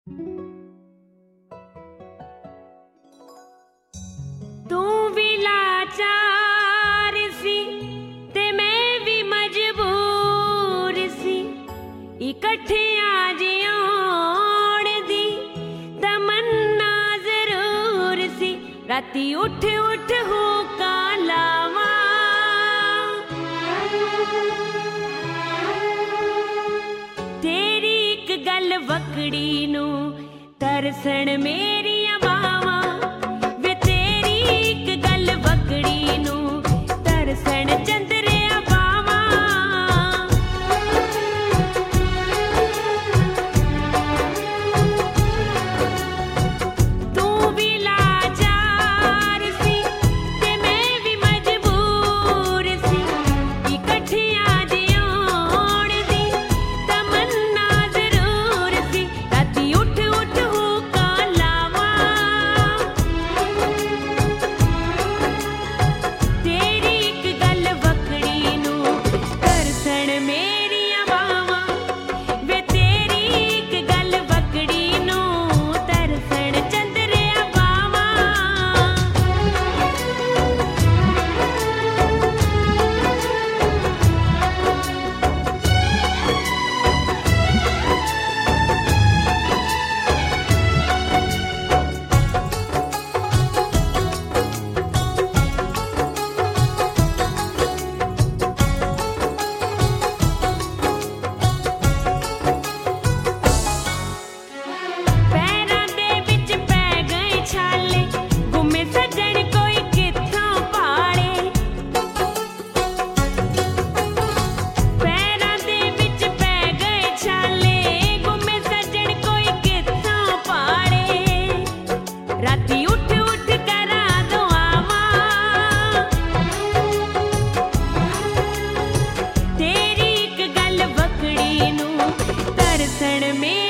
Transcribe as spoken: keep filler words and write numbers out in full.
तू भी लाचार सी ते मैं भी मजबूर सी, इकट्ठे आज आउण दी तमन्ना जरूर सी। राती उठ उठ हुक्का लावां, तेरी एक गल वकड़ी नू तरसण मेरियां बावां, वे तेरी एक गल वकड़ी नू तरसण चंदरिया बावां। तू भी लाचार सी ते मैं भी मजबूर सी, इकट्ठे आज आउण दी तमन्ना जरूर सी। राती उठ उठ हुक्का लावां, तेरी एक गल वकड़ी नू तरसण मेरियां बावां, वे तेरी एक गल वकड़ी नू तरसण चंदरिया बावां। पैरां दे विच पै गए छाले, गुम्मे सज्जण कोई कित्थों भाले। पैरां दे विच पै गए छाले, गुम्मे सज्जण कोई कित्थों भाले। राती उठ उठ करां दुआवां, तेरी एक गल वकड़ी नू तरसण मेरियां